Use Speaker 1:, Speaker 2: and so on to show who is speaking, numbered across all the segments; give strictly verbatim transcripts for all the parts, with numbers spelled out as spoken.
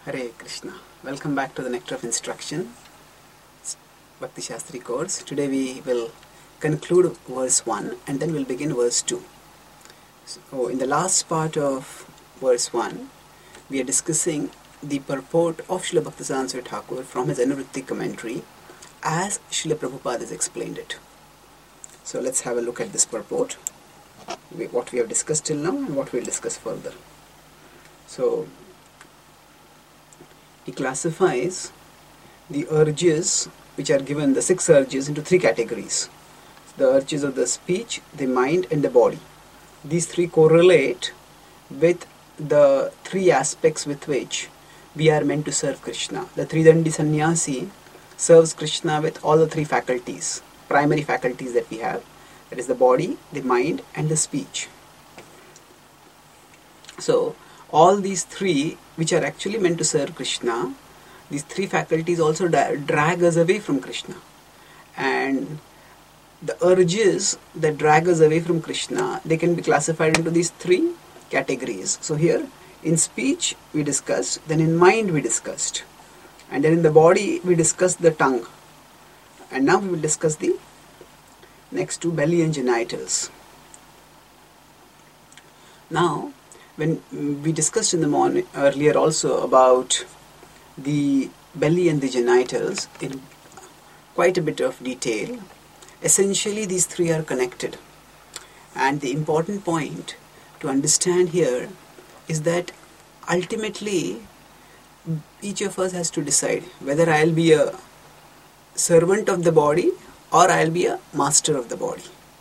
Speaker 1: Hare Krishna. Welcome back to the Nectar of Instruction, Bhakti Shastri course. Today we will conclude verse one and then we'll begin verse two. So in the last part of verse one, we are discussing the purport of Srila Bhaktisiddhanta Saraswati Thakur from his Anuvritti commentary as Srila Prabhupada has explained it. So let's have a look at this purport, what we have discussed till now and what we'll discuss further. So he classifies the urges which are given, the six urges, into three categories. The urges of the speech, the mind and the body. These three correlate with the three aspects with which we are meant to serve Krishna. The Tridandi Sannyasi serves Krishna with all the three faculties, primary faculties that we have. That is the body, the mind and the speech. So all these three, which are actually meant to serve Krishna, these three faculties also da- drag us away from Krishna. And the urges that drag us away from Krishna, they can be classified into these three categories. So here, in speech we discussed, then in mind we discussed, and then in the body we discussed the tongue. And now we will discuss the next two, belly and genitals. Now, when we discussed in the morning earlier also about the belly and the genitals in quite a bit of detail, essentially these three are connected. And the important point to understand here is that ultimately each of us has to decide whether I'll be a servant of the body or I'll be a master of the body.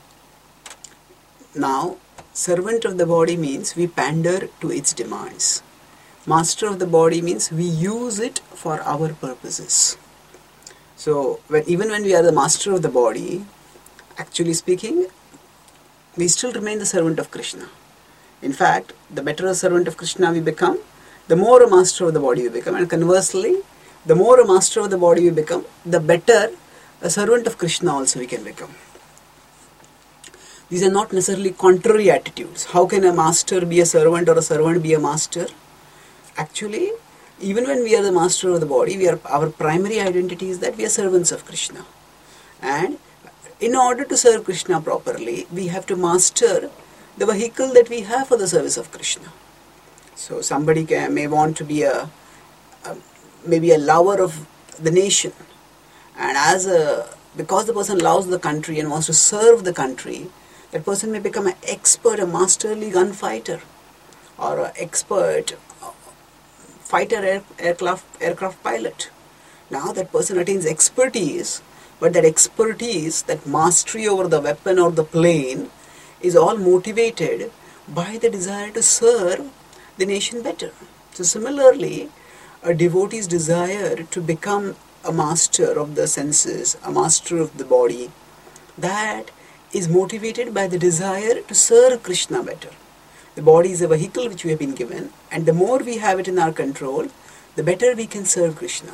Speaker 1: Now, servant of the body means we pander to its demands. Master of the body means we use it for our purposes. So when, even when we are the master of the body, actually speaking, we still remain the servant of Krishna. In fact, the better a servant of Krishna we become, the more a master of the body we become. And conversely, the more a master of the body we become, the better a servant of Krishna also we can become. These are not necessarily contrary attitudes. How can a master be a servant or a servant be a master? Actually, even when we are the master of the body, we are, our primary identity is that we are servants of Krishna. And in order to serve Krishna properly, we have to master the vehicle that we have for the service of Krishna. So somebody can, may want to be a, a maybe a lover of the nation. And as a, because the person loves the country and wants to serve the country, that person may become an expert, a masterly gunfighter, or an expert fighter air, aircraft, aircraft pilot. Now that person attains expertise, but that expertise, that mastery over the weapon or the plane, is all motivated by the desire to serve the nation better. So similarly, a devotee's desire to become a master of the senses, a master of the body, that is motivated by the desire to serve Krishna better. The body is a vehicle which we have been given, and the more we have it in our control, the better we can serve Krishna.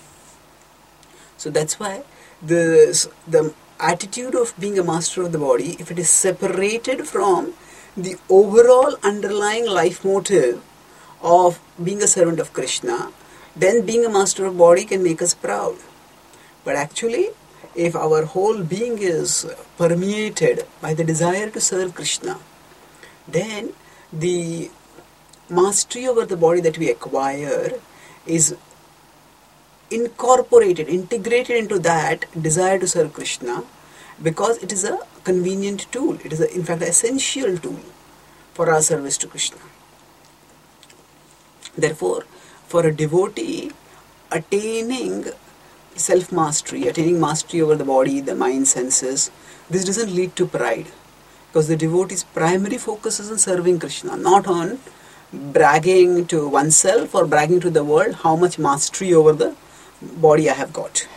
Speaker 1: So that's why the, the attitude of being a master of the body, if it is separated from the overall underlying life motive of being a servant of Krishna, then being a master of body can make us proud. But actually, if our whole being is permeated by the desire to serve Krishna, then the mastery over the body that we acquire is incorporated, integrated into that desire to serve Krishna, because it is a convenient tool. It is a, in fact an essential tool for our service to Krishna. Therefore, for a devotee, attaining self-mastery, attaining mastery over the body, the mind, senses, this doesn't lead to pride. Because the devotee's primary focus is on serving Krishna, not on bragging to oneself or bragging to the world how much mastery over the body I have got.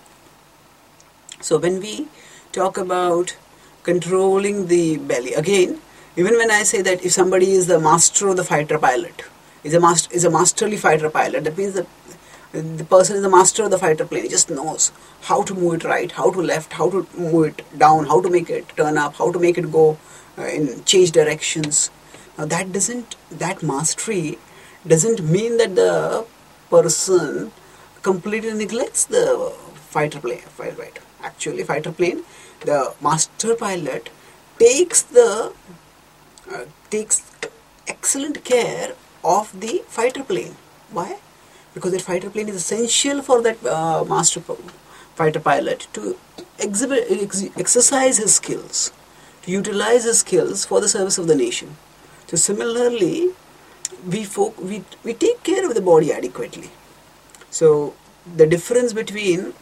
Speaker 1: So when we talk about controlling the belly, again, even when I say that if somebody is the master of the fighter pilot, is a master, is a masterly fighter pilot, that means that the person is the master of the fighter plane. He just knows how to move it right, how to left, how to move it down, how to make it turn up, how to make it go uh, in change directions. Now that doesn't, that mastery doesn't mean that the person completely neglects the fighter plane. Right? Actually, fighter plane, the master pilot takes the uh, takes excellent care of the fighter plane. Why? Because that fighter plane is essential for that uh, master fighter pilot to exhibit, ex exercise his skills, to utilize his skills for the service of the nation. So similarly, we folk we we take care of the body adequately. So the difference between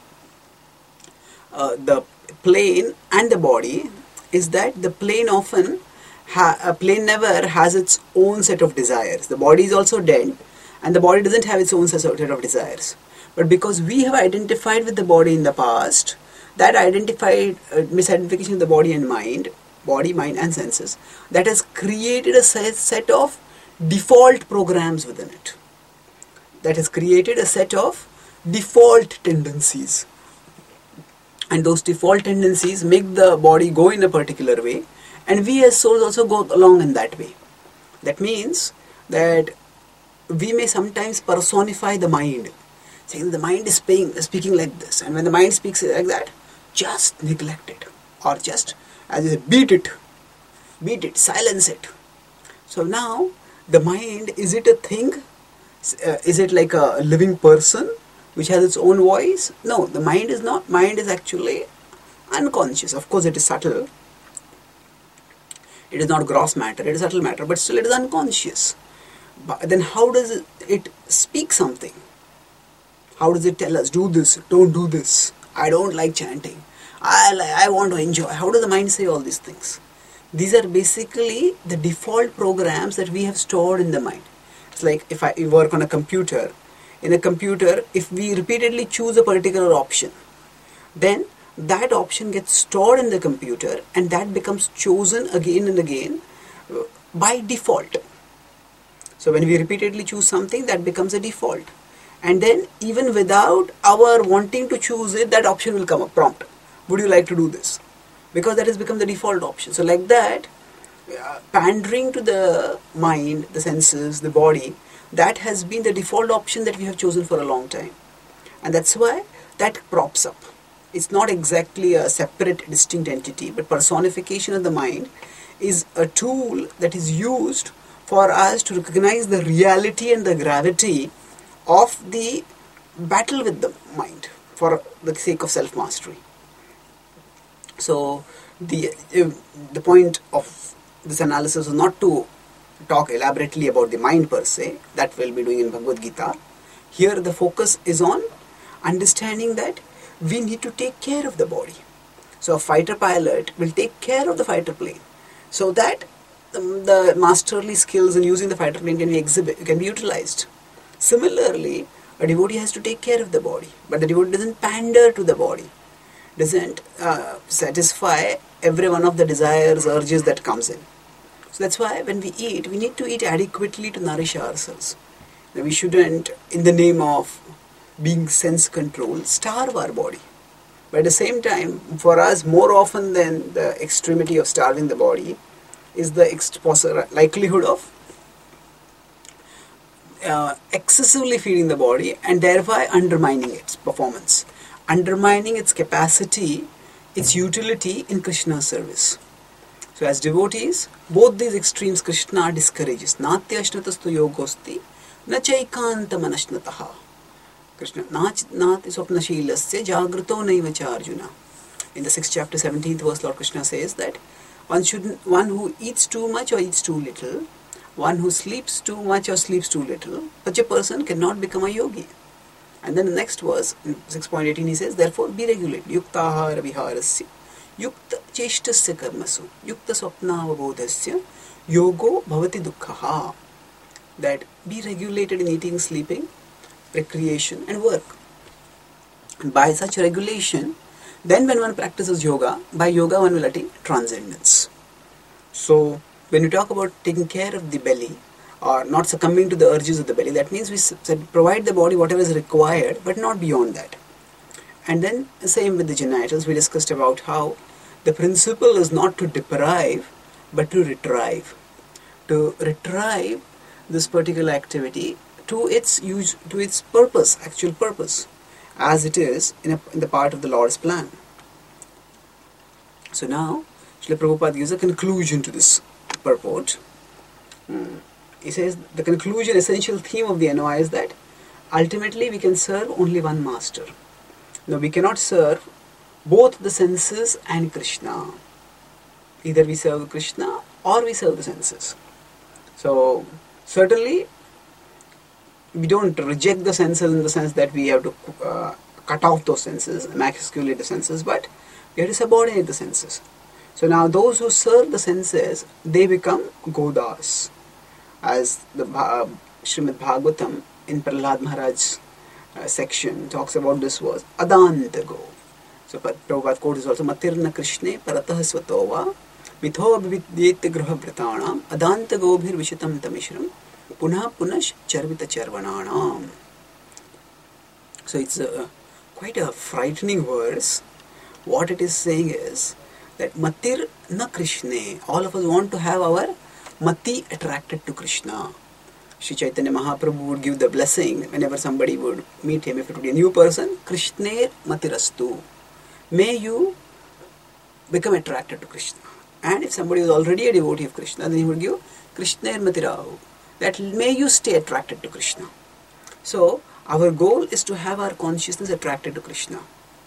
Speaker 1: uh, the plane and the body is that the plane often ha a plane never has its own set of desires. The body is also dead, and the body doesn't have its own set of desires. But because we have identified with the body in the past, that identified uh, misidentification of the body and mind, body, mind and senses, that has created a set of default programs within it. That has created a set of default tendencies. And those default tendencies make the body go in a particular way, and we as souls also go along in that way. That means that we may sometimes personify the mind, saying the mind is speaking, speaking like this, and when the mind speaks like that, just neglect it, or just, as you say, beat it, beat it, silence it. So now, the mind, is it a thing? Uh, is it like a living person which has its own voice? No, the mind is not. Mind is actually unconscious. Of course, it is subtle. It is not gross matter, it is subtle matter, but still it is unconscious. But then how does it, it speak something? How does it tell us, do this, don't do this, I don't like chanting, I, I want to enjoy? How does the mind say all these things? These are basically the default programs that we have stored in the mind. It's like if I work on a computer. In a computer, if we repeatedly choose a particular option, then that option gets stored in the computer, and that becomes chosen again and again by default. So when we repeatedly choose something, that becomes a default. And then even without our wanting to choose it, that option will come up, prompt. Would you like to do this? Because that has become the default option. So like that, uh, pandering to the mind, the senses, the body, that has been the default option that we have chosen for a long time. And that's why that props up. It's not exactly a separate, distinct entity, but personification of the mind is a tool that is used for us to recognize the reality and the gravity of the battle with the mind for the sake of self-mastery. So the, uh, the point of this analysis is not to talk elaborately about the mind per se, that we'll be doing in Bhagavad Gita. Here the focus is on understanding that we need to take care of the body. So a fighter pilot will take care of the fighter plane so that um, the masterly skills in using the fighter plane can be exhibit, can be utilized. Similarly, a devotee has to take care of the body, but the devotee doesn't pander to the body, doesn't uh, satisfy every one of the desires, urges that comes in. So that's why when we eat, we need to eat adequately to nourish ourselves. Now we shouldn't, in the name of being sense controlled, starve our body. But at the same time, for us, more often than the extremity of starving the body, is the ex likelihood of uh, excessively feeding the body and thereby undermining its performance, undermining its capacity, its utility in Krishna's service. So as devotees, both these extremes Krishna discourages. Natya ashnatastu yogosti, na chaikanta manashnataha. Krishna, nati swapnashilasya jagrato naivacha Arjuna. In the sixth chapter, seventeenth verse, Lord Krishna says that one shouldn't, one who eats too much or eats too little, one who sleeps too much or sleeps too little, such a person cannot become a yogi. And then the next verse, in six point eighteen, he says, therefore be regulated. Yuktahara viharasya, yukta cheshtasya karmasu, yukta swapnavabodhasya, yogo bhavati dukkhaha. That be regulated in eating, sleeping, recreation and work. And by such regulation, then when one practices yoga, by yoga one will attain transcendence. So when you talk about taking care of the belly or not succumbing to the urges of the belly, that means we said provide the body whatever is required but not beyond that. And then same with the genitals, we discussed about how the principle is not to deprive but to retrieve. To retrieve this particular activity to its use, to its purpose, actual purpose, as it is in, a, in the part of the Lord's plan. So now, Srila Prabhupada gives a conclusion to this purport. Hmm. He says the conclusion, essential theme of the N O I is that ultimately we can serve only one master. Now we cannot serve both the senses and Krishna. Either we serve Krishna or we serve the senses. So certainly we don't reject the senses in the sense that we have to uh, cut off those senses, emasculate the senses, but we have to subordinate the senses. So now those who serve the senses, they become Godas. As the uh, Srimad Bhagavatam in Prahlad Maharaj's uh, section talks about this verse, Adanta Go. So Prabhupada quote is also Matirna Krishne Paratah Svatova Mitho Abhividyete Gruha Vratanam Adanta Go Bhir Vishitam Tamishram Punha Punash Charvita Charvananam. So it's a, quite a frightening verse. What it is saying is that Matir na Krishne, all of us want to have our Mati attracted to Krishna. Sri Chaitanya Mahaprabhu would give the blessing whenever somebody would meet him. If it would be a new person, Krishner Matirastu. May you become attracted to Krishna. And if somebody is already a devotee of Krishna, then he would give Krishner Matirahu. That may you stay attracted to Krishna. So, our goal is to have our consciousness attracted to Krishna.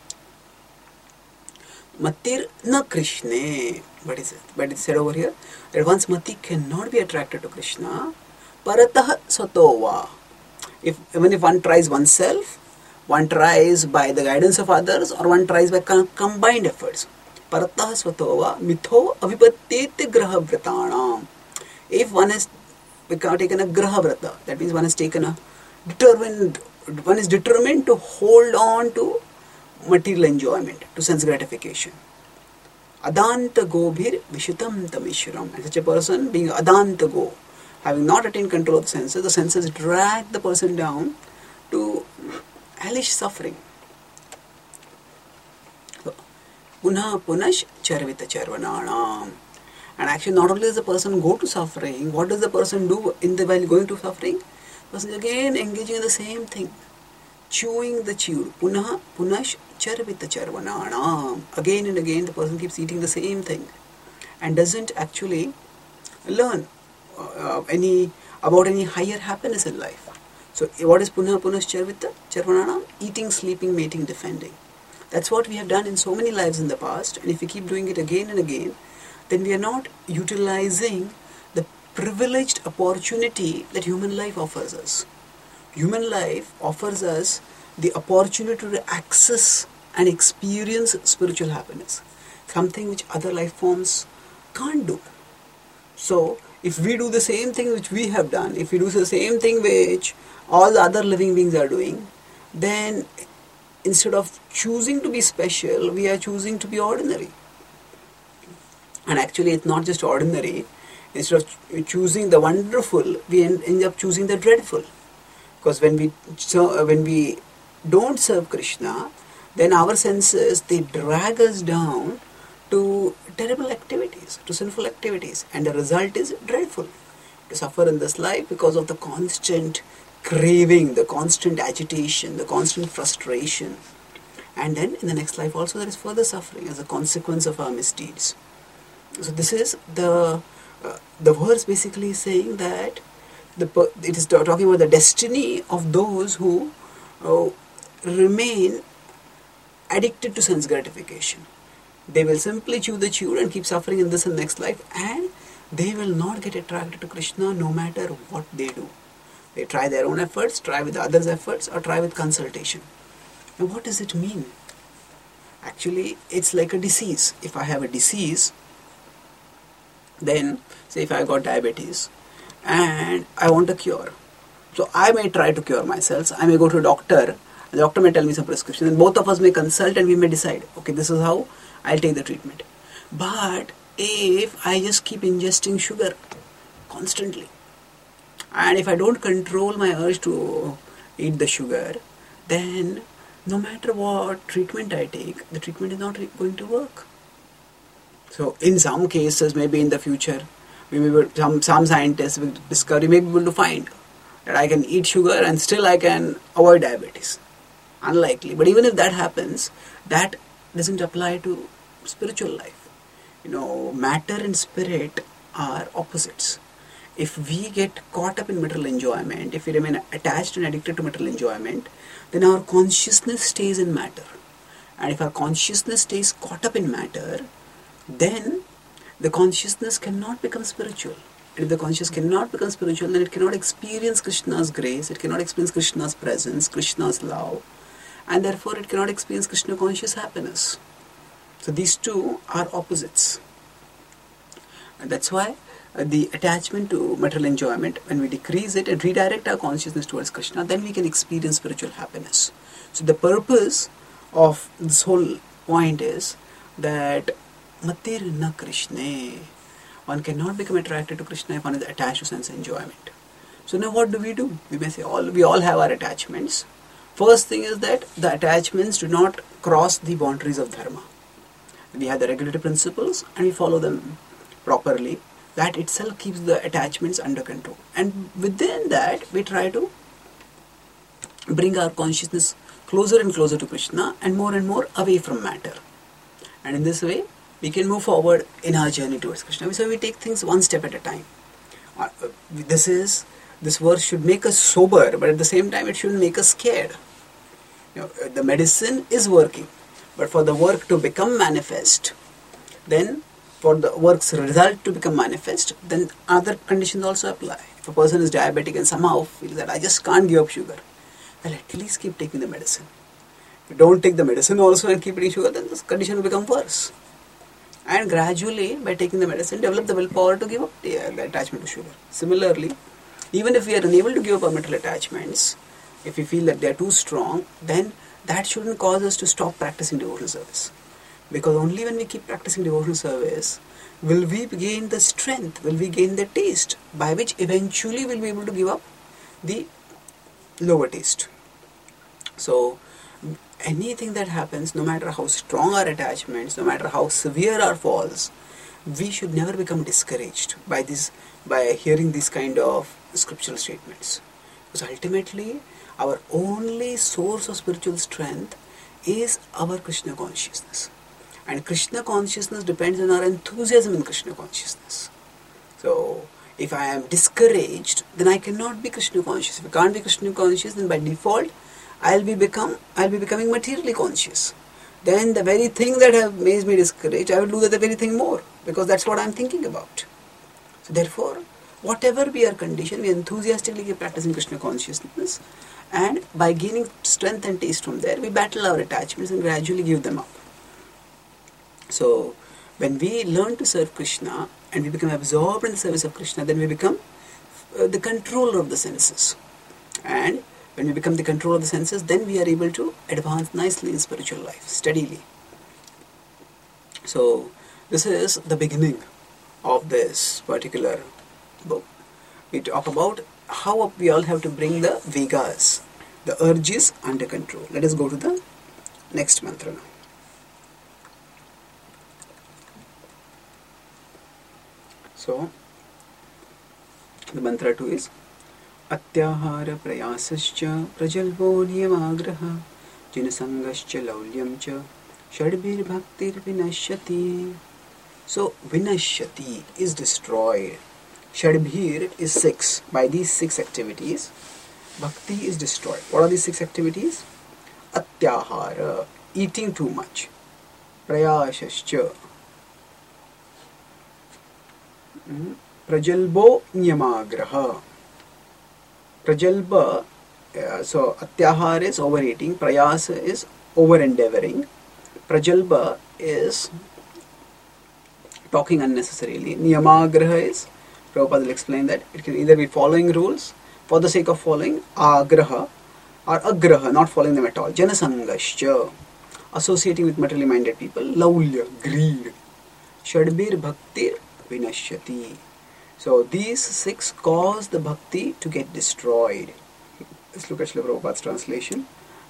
Speaker 1: Matir na Krishne. What is it? But it's said over here that once Mati cannot be attracted to Krishna, Paratah Satova. If even if one tries oneself, one tries by the guidance of others, or one tries by com- combined efforts. Paratah Satova Mitho Avipattete Graha Vratanam. If one has taken a Graha Vrata, that means one has taken a determined, one is determined to hold on to material enjoyment, to sense gratification. Adanta Gobhir Vishitam Tamishram. And such a person being Adanta Go, having not attained control of the senses, the senses drag the person down to hellish suffering. So, Punha Punash Charvita Charvananam. And actually not only does the person go to suffering, what does the person do in the while going to suffering? The person is again engaging in the same thing. Chewing the chewed. Punha Punash Charvita Charvananam. Again and again the person keeps eating the same thing and doesn't actually learn uh, any about any higher happiness in life. So what is Punha Punash Charvita Charvananam? Eating, sleeping, mating, defending. That's what we have done in so many lives in the past, and if we keep doing it again and again, then we are not utilizing the privileged opportunity that human life offers us. Human life offers us the opportunity to access and experience spiritual happiness, something which other life forms can't do. So, if we do the same thing which we have done, if we do the same thing which all the other living beings are doing, then instead of choosing to be special, we are choosing to be ordinary. And actually it's not just ordinary. Instead of choosing the wonderful, we end up choosing the dreadful. Because when we so when we don't serve Krishna, then our senses, they drag us down to terrible activities, to sinful activities, and the result is dreadful. To suffer in this life because of the constant craving, the constant agitation, the constant frustration. And then in the next life also there is further suffering as a consequence of our misdeeds. So this is the uh, the verse basically saying that the it is talking about the destiny of those who uh, remain addicted to sense gratification. They will simply chew the chewed and keep suffering in this and next life, and they will not get attracted to Krishna no matter what they do. They try their own efforts, try with others' efforts, or try with consultation. Now what does it mean? Actually, it's like a disease. If I have a disease, then say if I got diabetes and I want a cure, so I may try to cure myself. I may go to a doctor, the doctor may tell me some prescription, and both of us may consult and we may decide, okay, this is how I'll take the treatment. But if I just keep ingesting sugar constantly, and if I don't control my urge to eat the sugar, then no matter what treatment I take, the treatment is not going to work. So in some cases, maybe in the future, we may be, some, some scientists will discover, we may be able to find that I can eat sugar and still I can avoid diabetes. Unlikely. But even if that happens, that doesn't apply to spiritual life. You know, matter and spirit are opposites. If we get caught up in material enjoyment, if we remain attached and addicted to material enjoyment, then our consciousness stays in matter. And if our consciousness stays caught up in matter, then the consciousness cannot become spiritual. And if the consciousness cannot become spiritual, then it cannot experience Krishna's grace, it cannot experience Krishna's presence, Krishna's love, and therefore it cannot experience Krishna conscious happiness. So these two are opposites. And that's why uh, the attachment to material enjoyment, when we decrease it and redirect our consciousness towards Krishna, then we can experience spiritual happiness. So the purpose of this whole point is that Matir na Krishna. One cannot become attracted to Krishna if one is attached to sense enjoyment. So now what do we do? We may say all we all have our attachments. First thing is that the attachments do not cross the boundaries of dharma. We have the regulatory principles and we follow them properly. That itself keeps the attachments under control. And within that, we try to bring our consciousness closer and closer to Krishna and more and more away from matter. And in this way, we can move forward in our journey towards Krishna. So we take things one step at a time. Uh, this is this verse should make us sober, but at the same time, it shouldn't make us scared. You know, the medicine is working, but for the work to become manifest, then for the work's result to become manifest, then other conditions also apply. If a person is diabetic and somehow feels that I just can't give up sugar, well, at least keep taking the medicine. If you don't take the medicine also and keep eating sugar, then this condition will become worse. And gradually, by taking the medicine, develop the willpower to give up the, uh, the attachment to sugar. Similarly, even if we are unable to give up our material attachments, if we feel that they are too strong, then that shouldn't cause us to stop practicing devotional service. Because only when we keep practicing devotional service will we gain the strength, will we gain the taste, by which eventually we'll be able to give up the lower taste. So, anything that happens, no matter how strong our attachments, no matter how severe our falls, we should never become discouraged by this, by hearing these kind of scriptural statements. Because ultimately, our only source of spiritual strength is our Krishna consciousness. And Krishna consciousness depends on our enthusiasm in Krishna consciousness. So, if I am discouraged, then I cannot be Krishna conscious. If I can't be Krishna conscious, then by default, I'll be become I'll be becoming materially conscious. Then the very thing that have made me discouraged, I will do that very thing more, because that's what I'm thinking about. So therefore, whatever we are conditioned, we enthusiastically keep practicing Krishna consciousness, and by gaining strength and taste from there, we battle our attachments and gradually give them up. So when we learn to serve Krishna and we become absorbed in the service of Krishna, then we become uh, the controller of the senses. And when we become the controller of the senses, then we are able to advance nicely in spiritual life, steadily. So, this is the beginning of this particular book. We talk about how we all have to bring the Vegas, the urges, under control. Let us go to the next mantra now. So, the mantra two is Atyahara prayasascha prajalvo niyamagraha jinasangascha laulyamcha shadbir bhaktir vinashyati. So, vinashyati is destroyed. Shadbir is six. By these six activities, bhakti is destroyed. What are these six activities? Atyahara, eating too much. Prayasascha, prajalbo niyamagraha. Prajalba, uh, so atyahara is overeating, prayasa is over endeavoring, prajalba is talking unnecessarily, niyamagraha is, Prabhupada will explain that it can either be following rules for the sake of following, agraha, or agraha, not following them at all, janasangascha, associating with materially minded people, laulya, greed, shadbir bhaktir vinashyati. So these six cause the bhakti to get destroyed. Let's look at Srila Prabhupada's translation.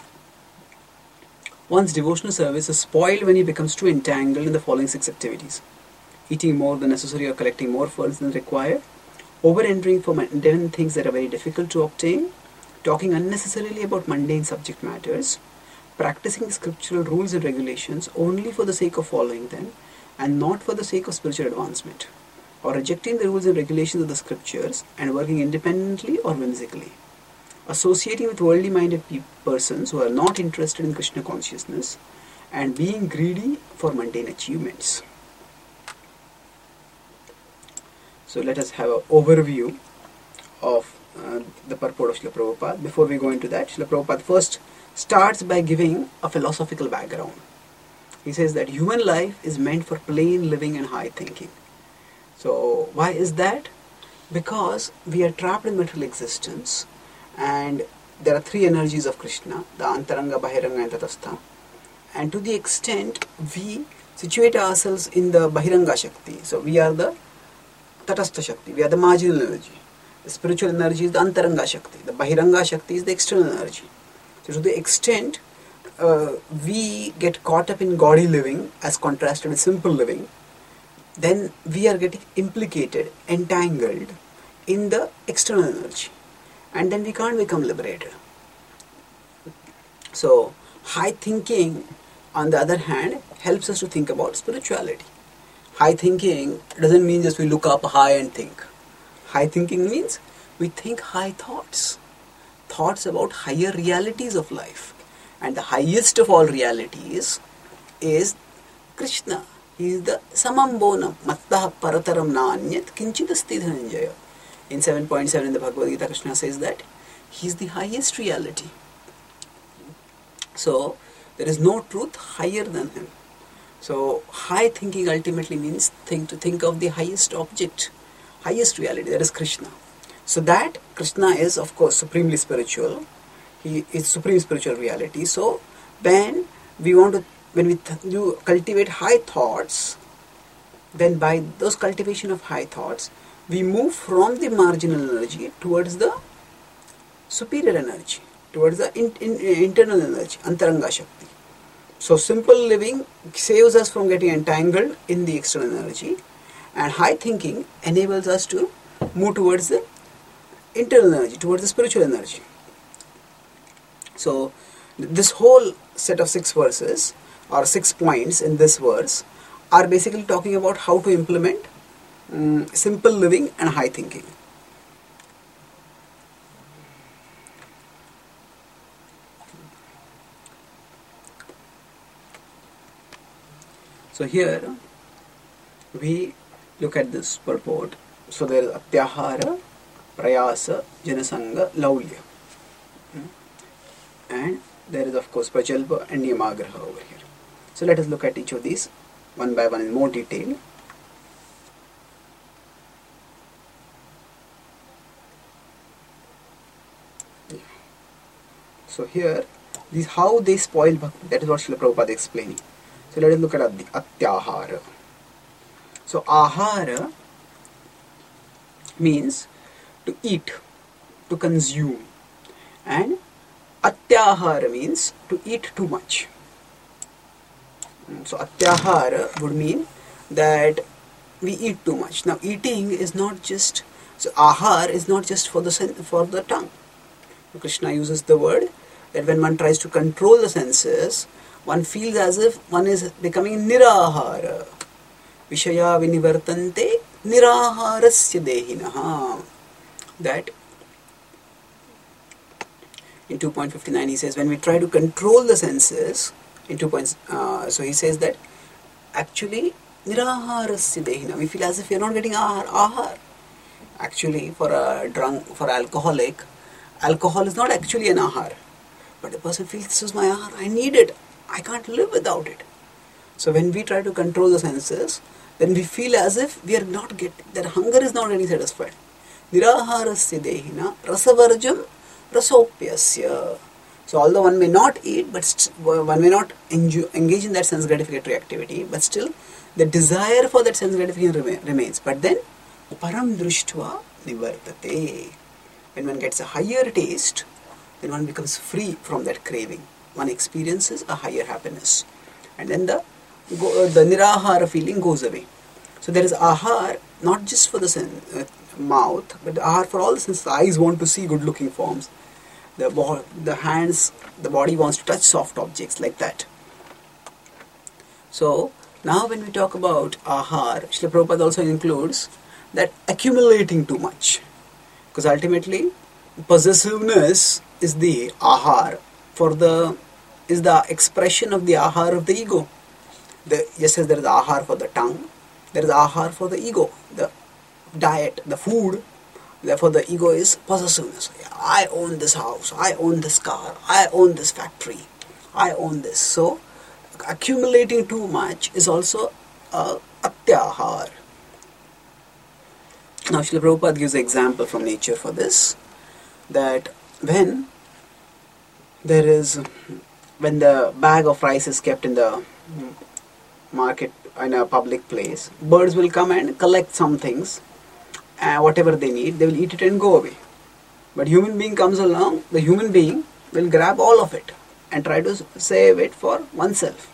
Speaker 1: One's devotional service is spoiled when he becomes too entangled in the following six activities: eating more than necessary or collecting more funds than required, over-entering for mundane things that are very difficult to obtain, talking unnecessarily about mundane subject matters, practicing the scriptural rules and regulations only for the sake of following them and not for the sake of spiritual advancement, or rejecting the rules and regulations of the scriptures and working independently or whimsically, associating with worldly-minded pe- persons who are not interested in Krishna consciousness, and being greedy for mundane achievements. So let us have an overview of uh, the purport of Srila Prabhupada. Before we go into that, Srila Prabhupada first starts by giving a philosophical background. He says that human life is meant for plain living and high thinking. So why is that? Because we are trapped in material existence, and there are three energies of Krishna, the Antaranga, Bahiranga and Tatastha. And to the extent we situate ourselves in the Bahiranga Shakti, so we are the Tatastha Shakti, we are the marginal energy. The spiritual energy is the Antaranga Shakti. The Bahiranga Shakti is the external energy. So to the extent uh, we get caught up in gaudy living as contrasted with simple living, then we are getting implicated, entangled in the external energy. And then we can't become liberated. So high thinking, on the other hand, helps us to think about spirituality. High thinking doesn't mean just we look up high and think. High thinking means we think high thoughts. Thoughts about higher realities of life. And the highest of all realities is Krishna. He is the samambonam, mattah parataram naanyat kinchidasti dhananjaya. In seven point seven in the Bhagavad Gita, Krishna says that he is the highest reality. So there is no truth higher than him. So high thinking ultimately means think to think of the highest object, highest reality, that is Krishna. So that Krishna is of course supremely spiritual. He is supreme spiritual reality. So when we want to, when we th- do cultivate high thoughts, then by those cultivation of high thoughts, we move from the marginal energy towards the superior energy, towards the in, in, internal energy, Antaranga Shakti. So simple living saves us from getting entangled in the external energy, and high thinking enables us to move towards the internal energy, towards the spiritual energy. So this whole set of six verses, or six points in this verse, are basically talking about how to implement um, simple living and high thinking. So here we look at this purport. So there is Atyahara, Prayasa, Janasanga, Laulya. And there is of course Prajalpa and Niyamagraha over here. So let us look at each of these one by one in more detail. So here, these how they spoil bhakti, that is what Srila Prabhupada is explaining. So let us look at the Atyahara. So Ahara means to eat, to consume, and Atyahara means to eat too much. So Atyahara would mean that we eat too much. Now eating is not just, so Ahar is not just for the for the tongue. Krishna uses the word that when one tries to control the senses, one feels as if one is becoming nirahara. Vishaya vinivartante niraharasya dehinaha. That in two point five nine he says, when we try to control the senses, in two points, uh, so he says that actually niraharasya dehina, we feel as if we are not getting ahar. ahar. Actually, for a drunk, for alcoholic, alcohol is not actually an ahar. But the person feels, this is my ahar, I need it, I can't live without it. So when we try to control the senses, then we feel as if we are not getting, that hunger is not getting satisfied. Niraharasya dehina rasavarjam rasopyasya. So although one may not eat, but st- one may not enjoy, engage in that sense gratificatory activity, but still the desire for that sense gratification rema- remains. But then, param drishtva nivartate. When one gets a higher taste, then one becomes free from that craving. One experiences a higher happiness. And then the the nirahara feeling goes away. So So there is ahar not just for the sen- uh, mouth, but ahar for all the senses. The eyes want to see good looking forms. The, bo- the hands, the body wants to touch soft objects like that. So now when we talk about ahar, Srila Prabhupada also includes that accumulating too much. Because ultimately, possessiveness is the ahar for the, is the expression of the ahar of the ego. The, just as there is ahar for the tongue, there is ahar for the ego, the diet, the food. Therefore the ego is possessiveness. I own this house, I own this car, I own this factory, I own this. So accumulating too much is also uh, atyahar. Now Srila Prabhupada gives an example from nature for this, that when there is, when the bag of rice is kept in the market, in a public place, birds will come and collect some things, uh, whatever they need, they will eat it and go away. But human being comes along, the human being will grab all of it and try to save it for oneself.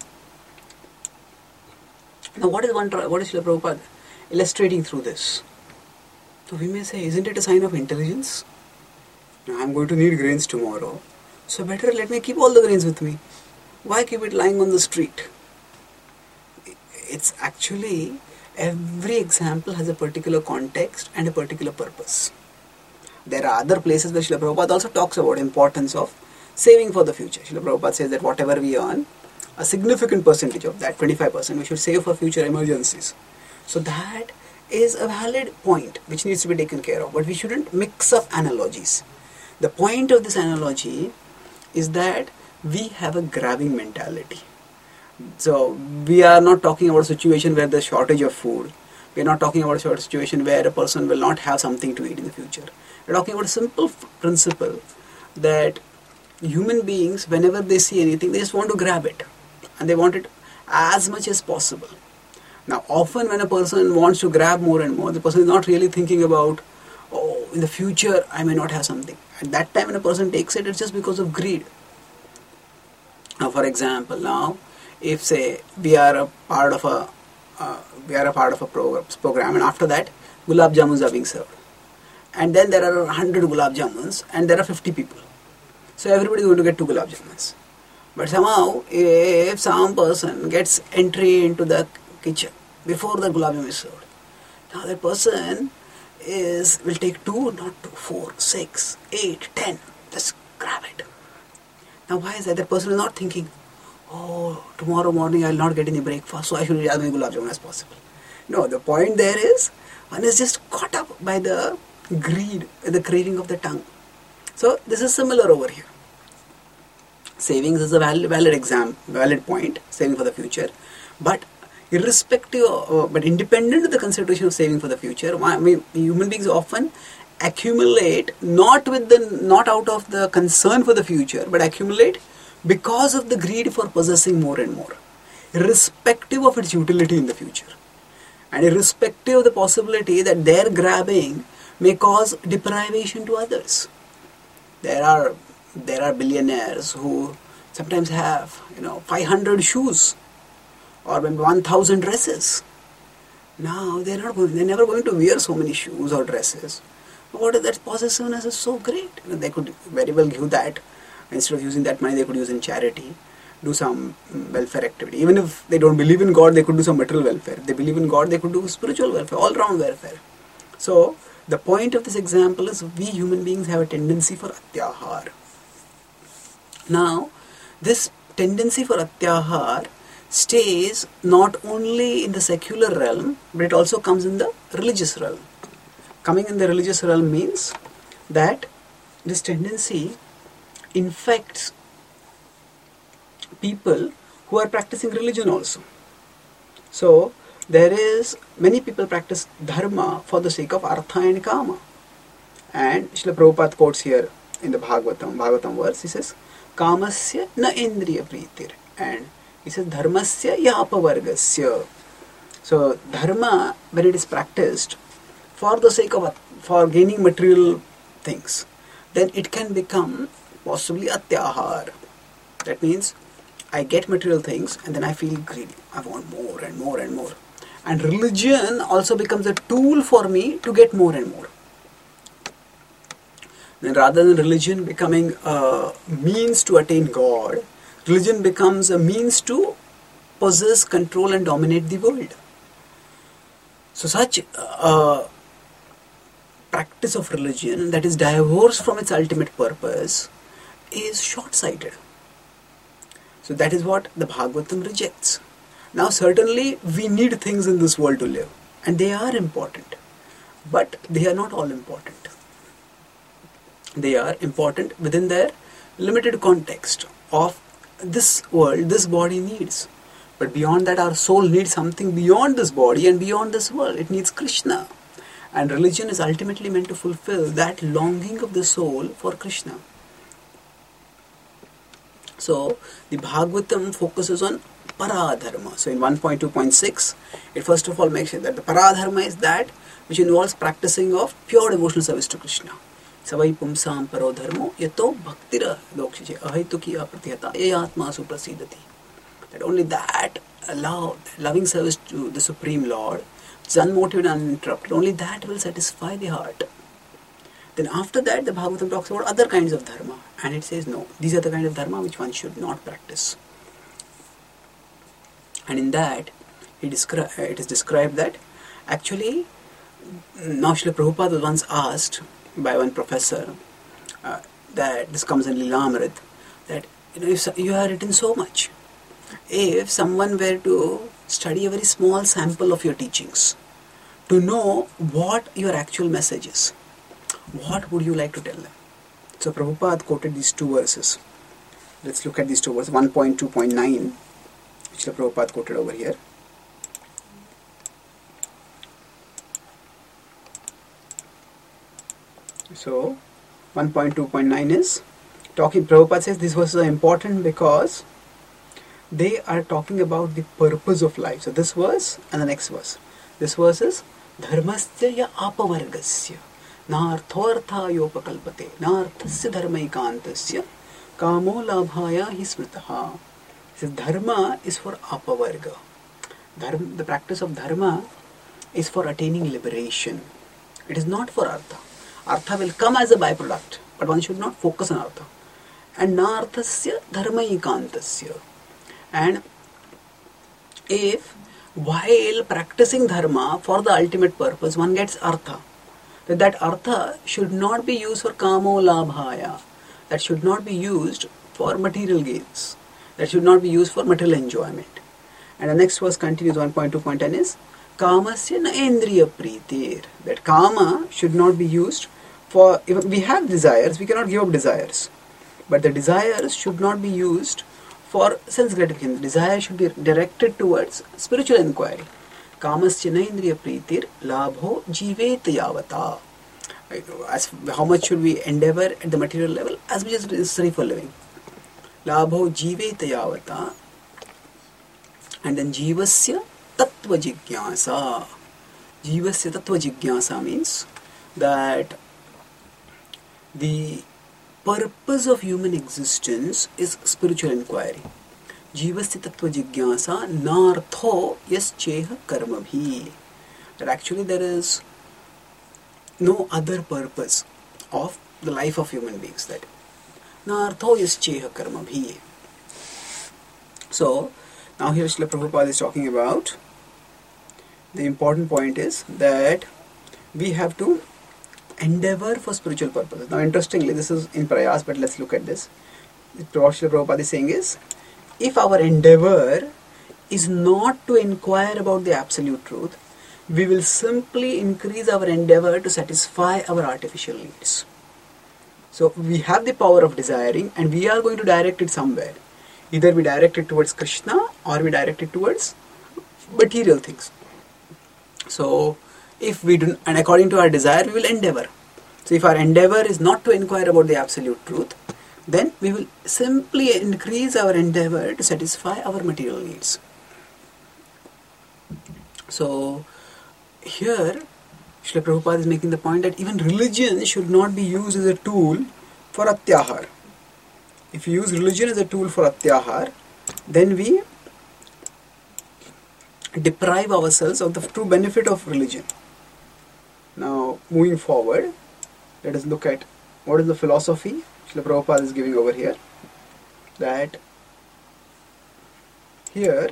Speaker 1: Now what is one, what is Srila Prabhupada illustrating through this? So we may say, isn't it a sign of intelligence? Now, I'm going to need grains tomorrow, so better let me keep all the grains with me. Why keep it lying on the street? It's actually, every example has a particular context and a particular purpose. There are other places where Srila Prabhupada also talks about importance of saving for the future. Srila Prabhupada says that whatever we earn, a significant percentage of that, twenty-five percent, we should save for future emergencies. So that is a valid point which needs to be taken care of. But we shouldn't mix up analogies. The point of this analogy is that we have a grabbing mentality. So we are not talking about a situation where there's shortage of food. We are not talking about a situation where a person will not have something to eat in the future. We're talking about a simple principle that human beings, whenever they see anything, they just want to grab it. And they want it as much as possible. Now often when a person wants to grab more and more, the person is not really thinking about, oh, in the future I may not have something. At that time when a person takes it, it's just because of greed. Now for example, now if say we are a part of a uh, we are a part of a program, and after that gulab jamuns are being served, and then there are one hundred gulab jamuns and there are fifty people, so everybody is going to get two gulab jamuns. But somehow if some person gets entry into the kitchen before the gulab jamun is served, now that person is will take two, not two, four, six, eight, ten, just grab it. Now why is that? That person is not thinking, oh, tomorrow morning I will not get any breakfast, so I should eat as many gulab jamun as possible. No, the point there is, one is just caught up by the greed, the craving of the tongue. So this is similar over here. Savings is a valid, valid exam, valid point, saving for the future. But irrespective, of, uh, but independent of the consideration of saving for the future, I mean, human beings often accumulate not with the, not out of the concern for the future, but accumulate because of the greed for possessing more and more, irrespective of its utility in the future, and irrespective of the possibility that their grabbing may cause deprivation to others. There are there are billionaires who sometimes have, you know, five hundred shoes or maybe one thousand dresses. Now they're not going, they're never going to wear so many shoes or dresses. But what if that possessiveness is so great? You know, they could very well give that. Instead of using that money, they could use in charity, do some welfare activity. Even if they don't believe in God, they could do some material welfare. If they believe in God, they could do spiritual welfare, all-round welfare. So the point of this example is we human beings have a tendency for atyahar. Now, this tendency for atyahar stays not only in the secular realm, but it also comes in the religious realm. Coming in the religious realm means that this tendency infects people who are practicing religion also. So there is, many people practice dharma for the sake of artha and kama. And Srila Prabhupada quotes here in the Bhagavatam, Bhagavatam verse, he says, kamasya na indriya pritir. And he says, dharmasya ya apavargasya. So dharma, when it is practiced for the sake of, for gaining material things, then it can become possibly atyahar. That means I get material things and then I feel greedy. I want more and more and more. And religion also becomes a tool for me to get more and more. And rather than religion becoming a means to attain God, religion becomes a means to possess, control and dominate the world. So such a practice of religion that is divorced from its ultimate purpose is short-sighted. So that is what the Bhagavatam rejects. Now certainly we need things in this world to live, and they are important, but they are not all important. They are important within their limited context of this world, this body needs. But beyond that, our soul needs something beyond this body and beyond this world. It needs Krishna. And religion is ultimately meant to fulfill that longing of the soul for Krishna. So the Bhagavatam focuses on Paradharma. So in one point two point six, it first of all mentions that the Paradharma is that which involves practicing of pure devotional service to Krishna. Savai pumsam paro dharmo yato bhaktira dokshije ahaitukiya pratyata yayatma suprasidati. That only that love, loving service to the Supreme Lord, which is unmotivated and uninterrupted, only that will satisfy the heart. Then after that, the Bhagavatam talks about other kinds of dharma, and it says no, these are the kind of dharma which one should not practice. And in that, he descri- it is described that actually, now Srila Prabhupada was once asked by one professor uh, that this comes in Lilamrit, that you know if you have written so much, if someone were to study a very small sample of your teachings to know what your actual message is, what would you like to tell them? So Prabhupada quoted these two verses. Let's look at these two verses. one point two point nine, which Prabhupada quoted over here. So one point two point nine is talking, Prabhupada says these verses are important because they are talking about the purpose of life. So this verse and the next verse. This verse is Dharmasya ya apavargasya narthartha yopakalpate narthasya dharmaikantasya kamo labhaya hi smritaha. It says dharma is for apavarga. Dharma, the practice of dharma is for attaining liberation. It is not for artha. Artha will come as a byproduct, but one should not focus on artha. And narthasya dharmaikantasya. And if while practicing dharma for the ultimate purpose one gets artha, that that artha should not be used for kamo labhaya, that should not be used for material gains, that should not be used for material enjoyment. And the next verse continues, one point two point ten is kamasya na indriya pritir, that kama should not be used for, if we have desires, we cannot give up desires, but the desires should not be used for sense gratification. Desire should be directed towards spiritual inquiry. Kamasya na indriya pritir labho jivet yavata. As how much should we endeavor at the material level? As much as necessary for living. Labho jivet yavata. And then jivasya tattva jigyasa. Jivasya tattva jigyasa means that the purpose of human existence is spiritual inquiry. Jivasya tattva jigyasa nartho yascheha karmabhi. That actually there is no other purpose of the life of human beings. That nartho yascheha karmabhi. So now here Srila Prabhupada is talking about the important point is that we have to endeavor for spiritual purposes. Now interestingly, this is in Prayas, but let's look at this. What Srila Prabhupada is saying is, if our endeavor is not to inquire about the absolute truth, we will simply increase our endeavor to satisfy our artificial needs. So we have the power of desiring and we are going to direct it somewhere. Either we direct it towards Krishna or we direct it towards material things. So if we do, and according to our desire, we will endeavor. So if our endeavor is not to inquire about the absolute truth, then we will simply increase our endeavor to satisfy our material needs. So here Srila Prabhupada is making the point that even religion should not be used as a tool for atyahar. If you use religion as a tool for atyahar, then we deprive ourselves of the true benefit of religion. Now, moving forward, let us look at what is the philosophy Srila Prabhupada is giving over here. That here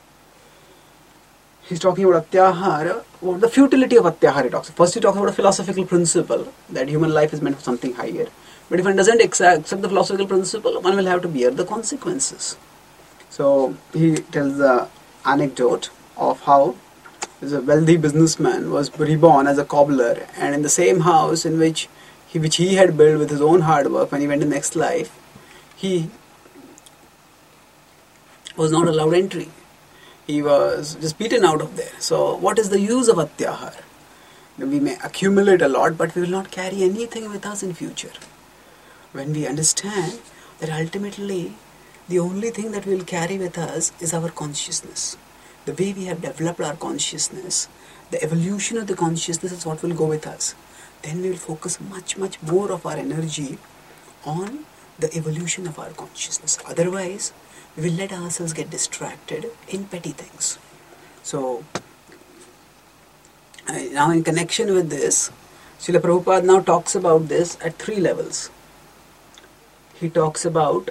Speaker 1: he's talking about Atyahara, about the futility of Atyahara. He talks. First, he talks about a philosophical principle that human life is meant for something higher. But if one doesn't accept the philosophical principle, one will have to bear the consequences. So he tells the anecdote of how a wealthy businessman was reborn as a cobbler, and in the same house in which he, which he had built with his own hard work, when he went to the next life, he was not allowed entry. He was just beaten out of there. So what is the use of Atyahar? We may accumulate a lot, but we will not carry anything with us in future. When we understand that ultimately the only thing that we will carry with us is our consciousness. The way we have developed our consciousness, the evolution of the consciousness is what will go with us. Then we will focus much, much more of our energy on the evolution of our consciousness. Otherwise, we will let ourselves get distracted in petty things. So, now in connection with this, Srila Prabhupada now talks about this at three levels. He talks about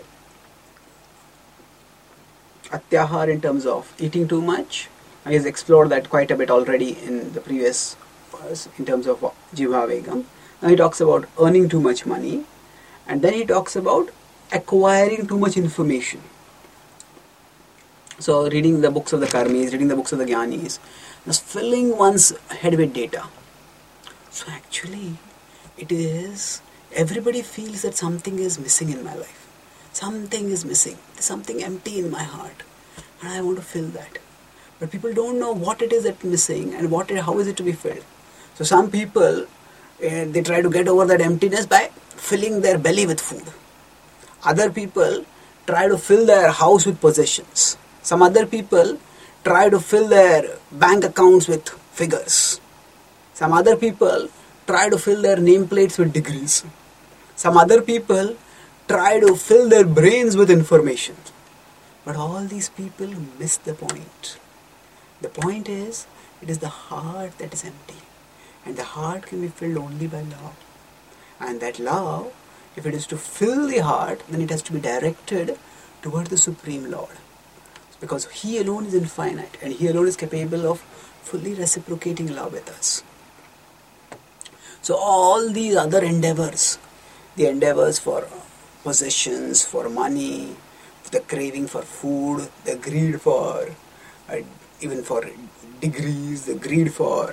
Speaker 1: Atyahar in terms of eating too much. He has explored that quite a bit already in the previous verse in terms of Jivha Vegam. Now he talks about earning too much money, and then he talks about acquiring too much information. So reading the books of the Karmis, reading the books of the Jnanis, just filling one's head with data. So actually, it is, everybody feels that something is missing in my life. Something is missing. There's something empty in my heart, and I want to fill that. But people don't know what it is that's missing and what it, how is it to be filled. So some people, uh, they try to get over that emptiness by filling their belly with food. Other people try to fill their house with possessions. Some other people try to fill their bank accounts with figures. Some other people try to fill their nameplates with degrees. Some other people try to fill their brains with information. But all these people miss the point. The point is, it is the heart that is empty. And the heart can be filled only by love. And that love, if it is to fill the heart, then it has to be directed toward the Supreme Lord. Because He alone is infinite, and He alone is capable of fully reciprocating love with us. So all these other endeavors, the endeavors for possessions, for money, the craving for food, the greed for, uh, even for degrees, the greed for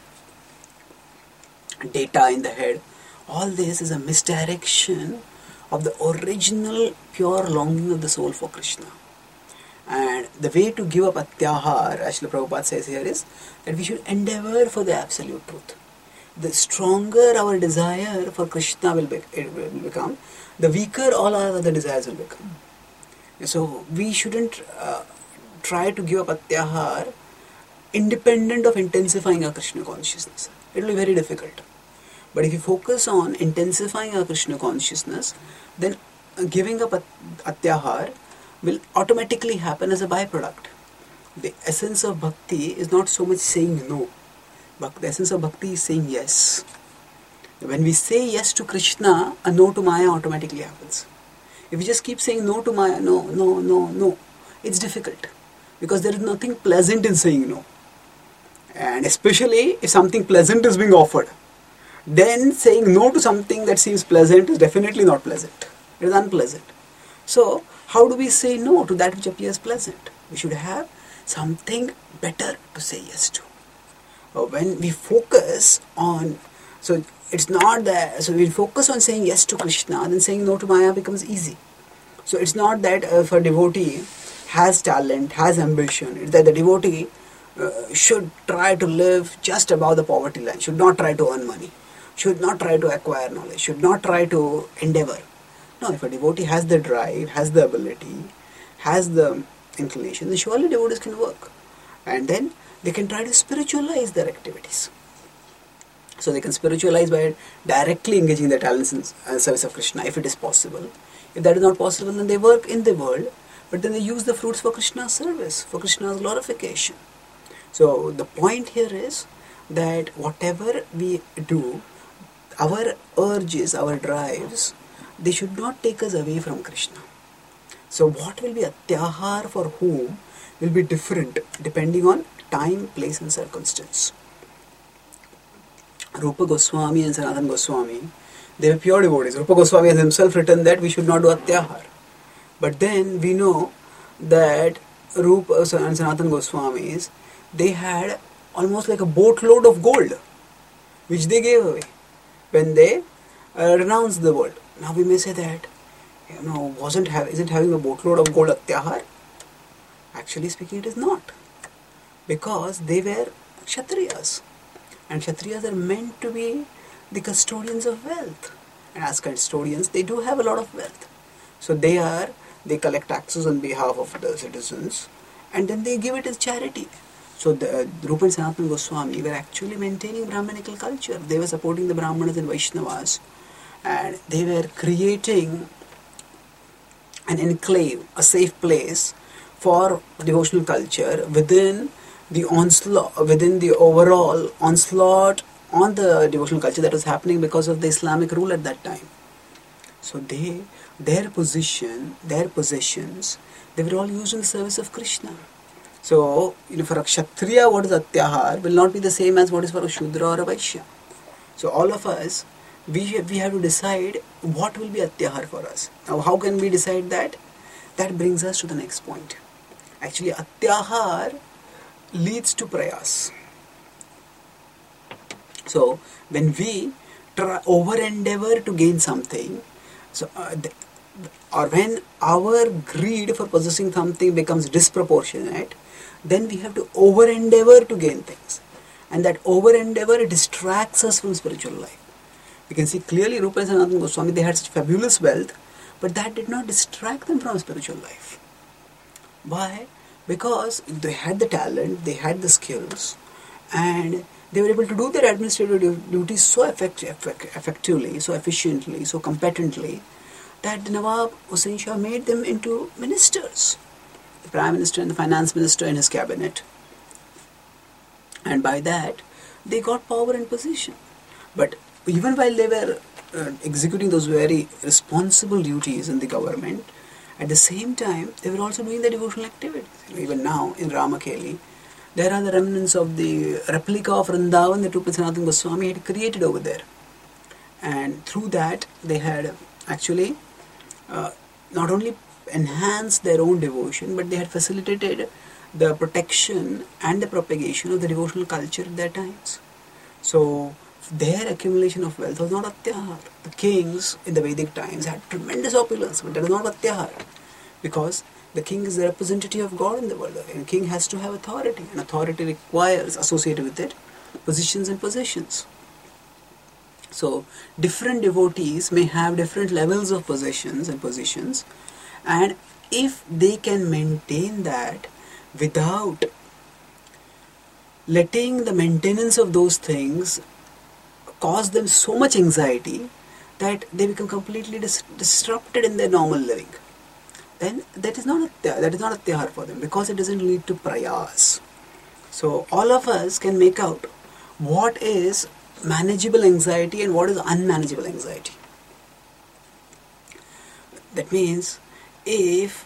Speaker 1: data in the head, all this is a misdirection of the original pure longing of the soul for Krishna. And the way to give up Atyahar, as Srila Prabhupada says here, is that we should endeavor for the absolute truth. The stronger our desire for Krishna will, be, it will become, the weaker all our other desires will become. So we shouldn't uh, try to give up Atyahar independent of intensifying our Krishna consciousness. It will be very difficult. But if you focus on intensifying our Krishna consciousness, then giving up Atyahar will automatically happen as a byproduct. The essence of bhakti is not so much saying no. But the essence of bhakti is saying yes. When we say yes to Krishna, a no to Maya automatically happens. If we just keep saying no to Maya, no, no, no, no, it's difficult. Because there is nothing pleasant in saying no. And especially if something pleasant is being offered, then saying no to something that seems pleasant is definitely not pleasant. It is unpleasant. So, how do we say no to that which appears pleasant? We should have something better to say yes to. When we focus on, so it's not that, so we focus on saying yes to Krishna, then saying no to Maya becomes easy. So it's not that if a devotee has talent, has ambition, it's that the devotee uh, should try to live just above the poverty line, should not try to earn money, should not try to acquire knowledge, should not try to endeavor. No, if a devotee has the drive, has the ability, has the inclination, then surely devotees can work. And then they can try to spiritualize their activities. So they can spiritualize by directly engaging their talents in service of Krishna, if it is possible. If that is not possible, then they work in the world, but then they use the fruits for Krishna's service, for Krishna's glorification. So the point here is that whatever we do, our urges, our drives, they should not take us away from Krishna. So what will be atyahar for whom will be different depending on time, place and circumstance. Rupa Goswami and Sanatana Goswami, they were pure devotees. Rupa Goswami has himself written that we should not do atyahar. But then we know that Rupa and Sanatana Goswamis, they had almost like a boatload of gold which they gave away when they uh, renounced the world. Now we may say that, you know, wasn't have, isn't having a boatload of gold atyahar? Actually speaking, it is not. Because they were Kshatriyas. And Kshatriyas are meant to be the custodians of wealth. And as custodians, they do have a lot of wealth. So they are, they collect taxes on behalf of the citizens and then they give it as charity. So the uh, Rupa and Sanatana Goswami were actually maintaining Brahmanical culture. They were supporting the Brahmanas and Vaishnavas. And they were creating an enclave, a safe place for devotional culture within the onslaught, within the overall onslaught on the devotional culture that was happening because of the Islamic rule at that time. So they, their position, their possessions, they were all used in the service of Krishna. So, you know, for a Kshatriya, what is atyahar will not be the same as what is for a Shudra or a Vaishya. So all of us, we, we have to decide what will be atyahar for us. Now how can we decide that? That brings us to the next point. Actually, atyahar leads to prayas. So when we try over endeavor to gain something, so uh, the, or when our greed for possessing something becomes disproportionate, then we have to over endeavor to gain things, and that over endeavor distracts us from spiritual life. You can see clearly Rupa and Sanatana Goswami, they had such fabulous wealth, but that did not distract them from spiritual life. Why? Because they had the talent, they had the skills, and they were able to do their administrative duties so effect, effect, effectively, so efficiently, so competently, that Nawab Hussain Shah made them into ministers. The Prime Minister and the Finance Minister in his cabinet. And by that, they got power and position. But even while they were uh, executing those very responsible duties in the government, at the same time, they were also doing the devotional activities. Even now, in Ramakeli, there are the remnants of the replica of Vrindavan that Rupa Sanatana Goswami had created over there. And through that, they had actually uh, not only enhanced their own devotion, but they had facilitated the protection and the propagation of the devotional culture at their times. So, their accumulation of wealth was not atyahar. The kings in the Vedic times had tremendous opulence, but that is not atyahar. Because the king is the representative of God in the world. And a king has to have authority. And authority requires, associated with it, positions and possessions. So, different devotees may have different levels of possessions and positions. And if they can maintain that without letting the maintenance of those things cause them so much anxiety that they become completely dis- disrupted in their normal living, then that is not a, that is not atyahar for them, because it doesn't lead to prayas. So all of us can make out what is manageable anxiety and what is unmanageable anxiety. That means if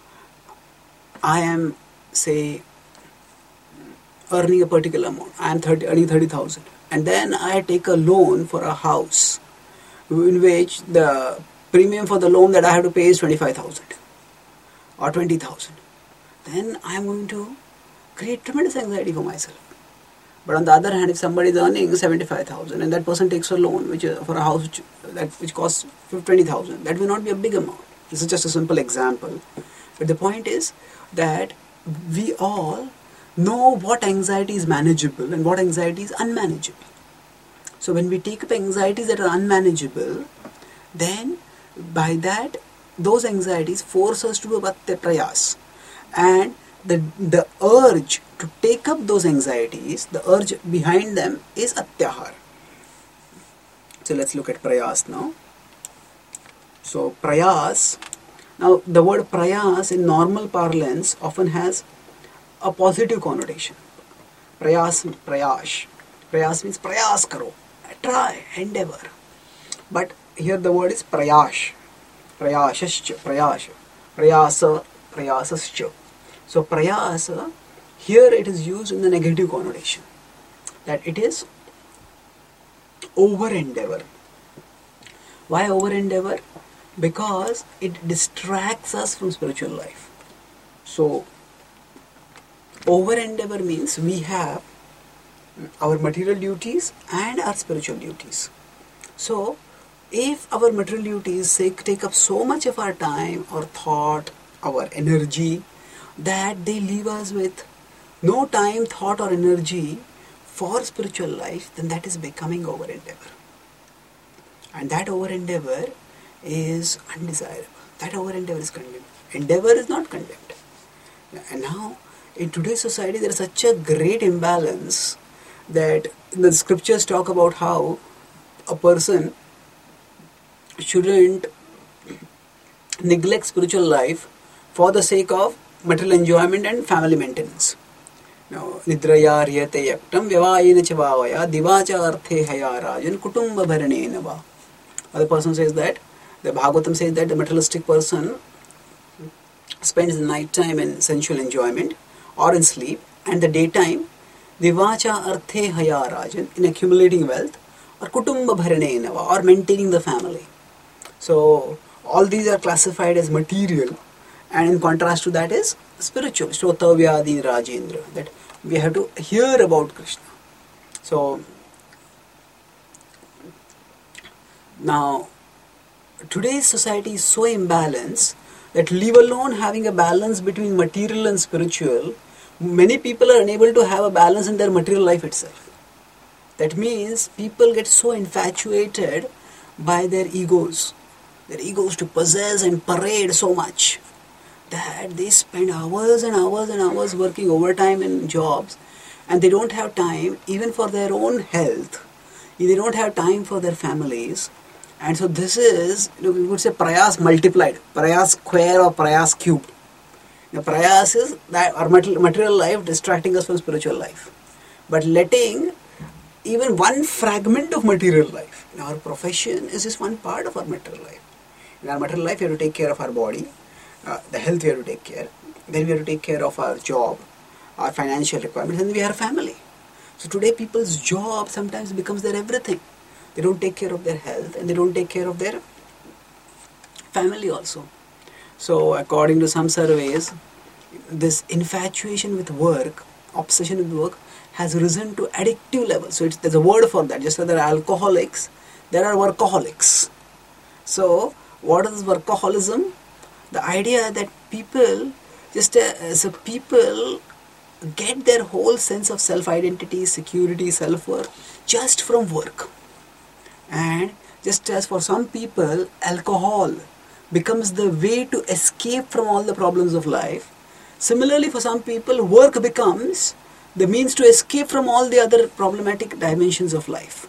Speaker 1: I am, say, earning a particular amount, I am thirty, earning thirty thousand, and then I take a loan for a house in which the premium for the loan that I have to pay is twenty-five thousand or twenty thousand, then I am going to create tremendous anxiety for myself. But on the other hand, if somebody is earning seventy-five thousand and that person takes a loan which is for a house which, that, which costs twenty thousand, that will not be a big amount. This is just a simple example. But the point is that we all know what anxiety is manageable and what anxiety is unmanageable. So when we take up anxieties that are unmanageable, then by that, those anxieties force us to do bhatte prayas. And the, the urge to take up those anxieties, the urge behind them is atyahar. So let's look at prayas now. So prayas, now the word prayas in normal parlance often has a positive connotation. Prayas, prayash. Prayas means prayas karo. Try, endeavor. But here the word is prayash. Prayashascha, prayash. Prayasa, prayasascha. So prayasa, here it is used in the negative connotation. That it is over endeavor. Why over endeavor? Because it distracts us from spiritual life. So over endeavor means we have our material duties and our spiritual duties. So if our material duties take, take up so much of our time, our thought, our energy, that they leave us with no time, thought or energy for spiritual life, then that is becoming over endeavor. And that over endeavor is undesirable. That over endeavor is condemned. Endeavor is not condemned. And now in today's society there is such a great imbalance that the scriptures talk about how a person shouldn't neglect spiritual life for the sake of material enjoyment and family maintenance. Now, nidraya riyate yaktam vyavayena chavavaya divacha arthe haya rajan kutumba bharanena va. Other person says that, the Bhagavatam says that the materialistic person spends the night time in sensual enjoyment or in sleep, and the daytime divacha arthe haya rajan, in accumulating wealth, or kutumba bharanena va, or maintaining the family. So all these are classified as material, and in contrast to that is spiritual, Shrotavyadi Rajendra, that we have to hear about Krishna. So now today's society is so imbalanced that, leave alone having a balance between material and spiritual, many people are unable to have a balance in their material life itself. That means people get so infatuated by their egos, their egos to possess and parade so much, that they spend hours and hours and hours working overtime in jobs, and they don't have time even for their own health. They don't have time for their families. And so this is, you know, we would say prayas multiplied, prayas square or prayas cubed. Now prayas is that our material life distracting us from spiritual life. But letting even one fragment of material life in our profession is just one part of our material life. In our material life, we have to take care of our body, uh, the health we have to take care. Then we have to take care of our job, our financial requirements, and we are family. So today people's job sometimes becomes their everything. They don't take care of their health and they don't take care of their family also. So according to some surveys, this infatuation with work, obsession with work, has risen to addictive levels. So it's, there's a word for that. Just like there are alcoholics, there are workaholics. So what is workaholism? The idea that people, just uh, so people get their whole sense of self-identity, security, self-worth just from work. And just as for some people, alcohol becomes the way to escape from all the problems of life, similarly for some people, work becomes the means to escape from all the other problematic dimensions of life.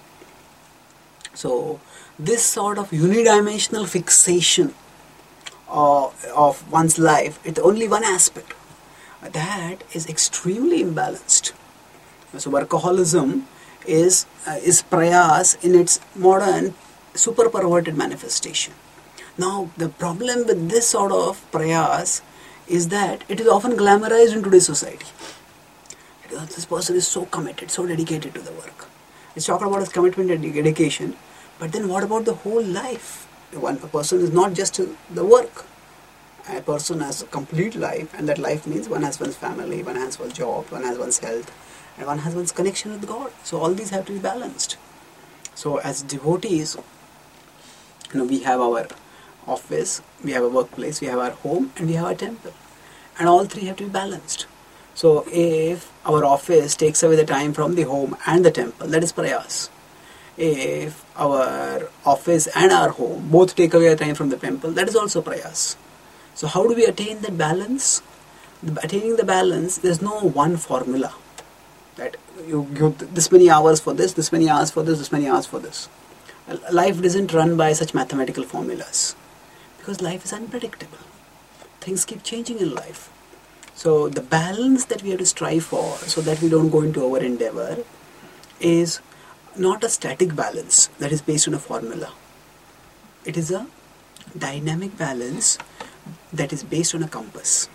Speaker 1: So this sort of unidimensional fixation uh, of one's life, it's only one aspect, that is extremely imbalanced. So workaholism is uh, is prayas in its modern super perverted manifestation. Now the problem with this sort of prayas is that it is often glamorized in today's society. This person is so committed, so dedicated to the work. It's talking about his commitment and dedication, but then what about the whole life? One a person is not just the work. A person has a complete life, and that life means one has one's family, one has one's job, one has one's health, and one has one's connection with God. So all these have to be balanced. So as devotees, you know, we have our office, we have a workplace, we have our home, and we have our temple. And all three have to be balanced. So if our office takes away the time from the home and the temple, that is prayas. If our office and our home both take away the time from the temple, that is also prayas. So how do we attain that balance? Attaining the balance, there is no one formula. That you give this many hours for this, this many hours for this, this many hours for this. Life isn't run by such mathematical formulas. Because life is unpredictable. Things keep changing in life. So the balance that we have to strive for so that we don't go into over endeavor is not a static balance that is based on a formula. It is a dynamic balance that is based on a compass.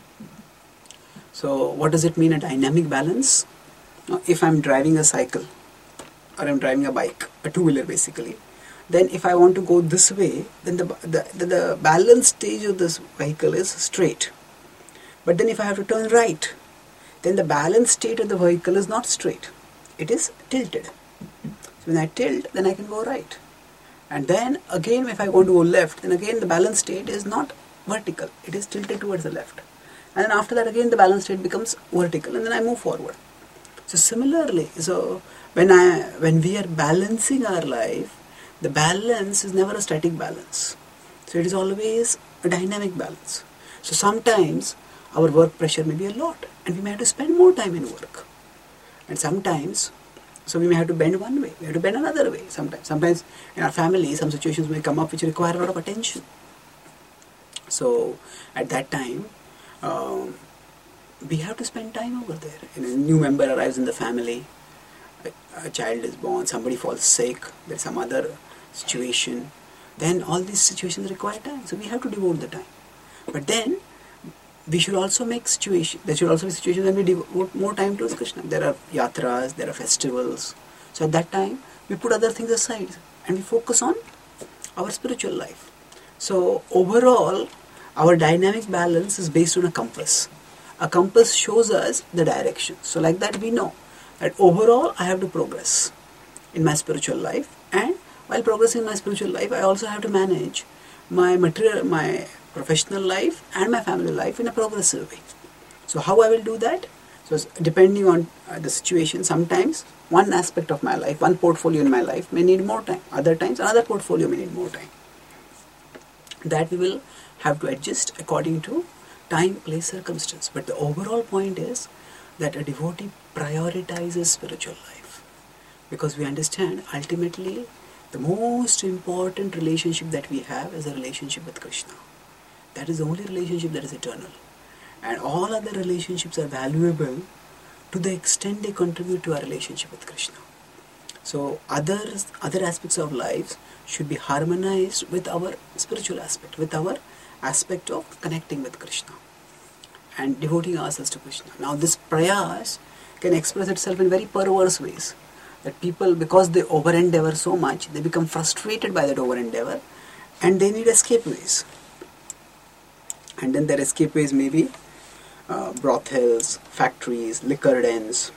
Speaker 1: So what does it mean, a dynamic balance? Now, if I'm driving a cycle or I'm driving a bike, a two-wheeler basically, then if I want to go this way, then the, the, the, the balance stage of this vehicle is straight. But then if I have to turn right, then the balance state of the vehicle is not straight. It is tilted. So when I tilt, then I can go right. And then again if I want to go left, then again the balance state is not vertical. It is tilted towards the left. And then after that again the balance state becomes vertical, and then I move forward. So similarly, so when I when we are balancing our life, the balance is never a static balance. So it is always a dynamic balance. So sometimes our work pressure may be a lot and we may have to spend more time in work. And sometimes, so we may have to bend one way, we have to bend another way sometimes. Sometimes in our family, some situations may come up which require a lot of attention. So at that time, um, we have to spend time over there. And a new member arrives in the family, a, a child is born, somebody falls sick, there's some other situation, then all these situations require time. So we have to devote the time. But then we should also make situation. There should also be situations when we devote more time towards Krishna. There are yatras, there are festivals. So at that time, we put other things aside and we focus on our spiritual life. So overall, our dynamic balance is based on a compass. A compass shows us the direction. So like that, we know that overall, I have to progress in my spiritual life, and while progressing in my spiritual life, I also have to manage my material, my professional life and my family life in a progressive way. So how I will do that? So depending on uh, the situation, sometimes one aspect of my life, one portfolio in my life may need more time. Other times another portfolio may need more time. That we will have to adjust according to time, place, circumstance. But the overall point is that a devotee prioritizes spiritual life, because we understand ultimately the most important relationship that we have is a relationship with Krishna. That is the only relationship that is eternal. And all other relationships are valuable to the extent they contribute to our relationship with Krishna. So others, other aspects of life should be harmonized with our spiritual aspect, with our aspect of connecting with Krishna and devoting ourselves to Krishna. Now this prayas can express itself in very perverse ways. That people, because they over-endeavor so much, they become frustrated by that over-endeavor and they need escape ways. And then their escape ways may be uh, brothels, factories, liquor dens.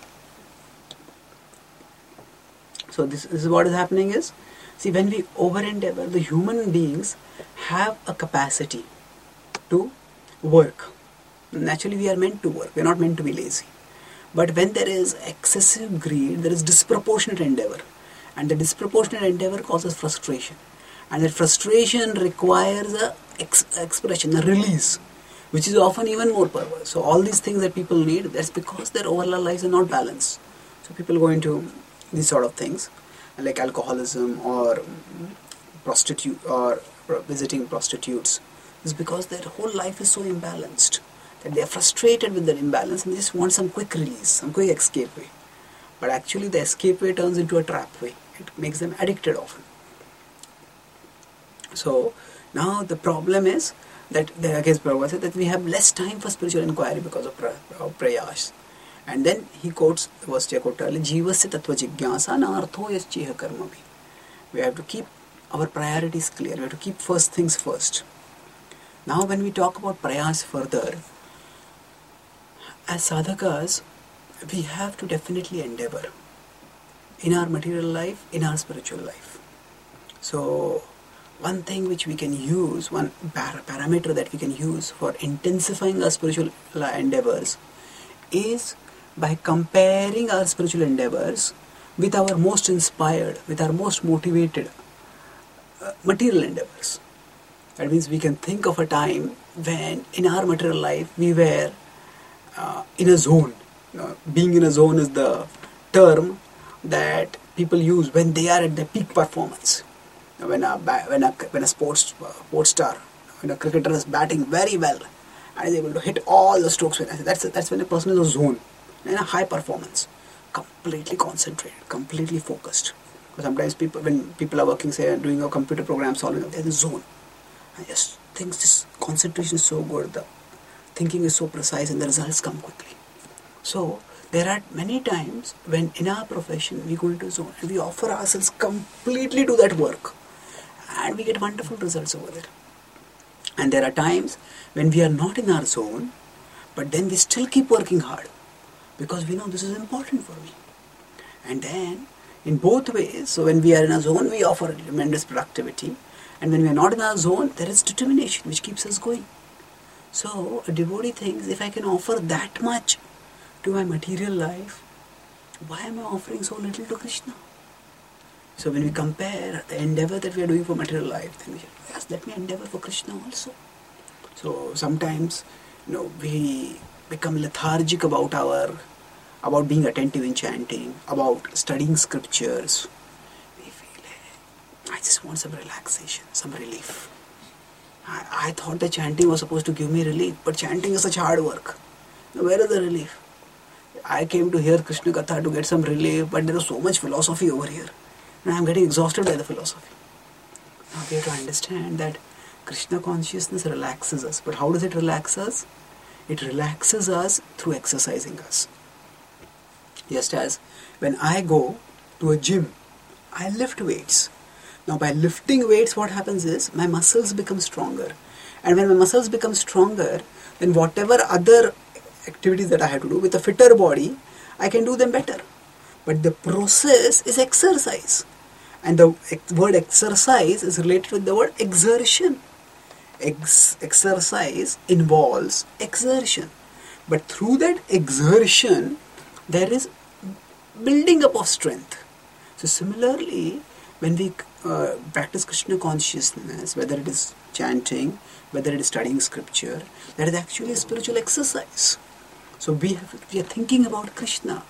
Speaker 1: So this, this is what is happening is, see, when we over-endeavor, the human beings have a capacity to work. Naturally, we are meant to work. We are not meant to be lazy. But when there is excessive greed, there is disproportionate endeavor. And the disproportionate endeavor causes frustration. And that frustration requires a ex expression, a release, which is often even more perverse. So all these things that people need, that's because their overall lives are not balanced. So people go into these sort of things, like alcoholism or prostitute or visiting prostitutes. It's because their whole life is so imbalanced that they are frustrated with their imbalance and they just want some quick release, some quick escape way. But actually the escape way turns into a trap way. It makes them addicted often. So now the problem is that, I guess Prabhupada said that we have less time for spiritual inquiry because of, pra of prayas. And then he quotes the verse Chakotarli, Jivasya tattva jigyasa na artho yaschiha karmavi. We have to keep our priorities clear. We have to keep first things first. Now when we talk about prayas further, as sadhakas, we have to definitely endeavor in our material life, in our spiritual life. So one thing which we can use, one par parameter that we can use for intensifying our spiritual endeavors is by comparing our spiritual endeavors with our most inspired, with our most motivated uh, material endeavors. That means we can think of a time when in our material life we were uh, in a zone. Uh, being in a zone is the term that people use when they are at their peak performance. When a, when a, when a sports, uh, sports star, when a cricketer is batting very well and is able to hit all the strokes with it. That's, that's when a person is in a zone, in a high performance, completely concentrated, completely focused. But sometimes people, when people are working, say, doing a computer program solving, they're in a zone. And just thinks this concentration is so good, the thinking is so precise, and the results come quickly. So there are many times when in our profession we go into a zone and we offer ourselves completely to that work, and we get wonderful results over there. And there are times when we are not in our zone, but then we still keep working hard because we know this is important for me. And then in both ways, so when we are in a zone, we offer tremendous productivity, and when we are not in our zone, there is determination which keeps us going. So a devotee thinks, if I can offer that much to my material life, why am I offering so little to Krishna? So when we compare the endeavor that we are doing for material life, then we say, yes, let me endeavor for Krishna also. So sometimes, you know, we become lethargic about our, about being attentive in chanting, about studying scriptures. We feel, hey, I just want some relaxation, some relief. I, I thought that chanting was supposed to give me relief, but chanting is such hard work. Now, where is the relief? I came to hear Krishna Katha to get some relief, but there is so much philosophy over here. And I am getting exhausted by the philosophy. Now we have to understand that Krishna consciousness relaxes us. But how does it relax us? It relaxes us through exercising us. Just as when I go to a gym, I lift weights. Now by lifting weights, what happens is my muscles become stronger. And when my muscles become stronger, then whatever other activities that I have to do with a fitter body, I can do them better. But the process is exercise. And the word exercise is related with the word exertion. Ex- exercise involves exertion. But through that exertion, there is building up of strength. So similarly, when we uh, practice Krishna consciousness, whether it is chanting, whether it is studying scripture, that is actually a spiritual exercise. So we, have, we are thinking about Krishna.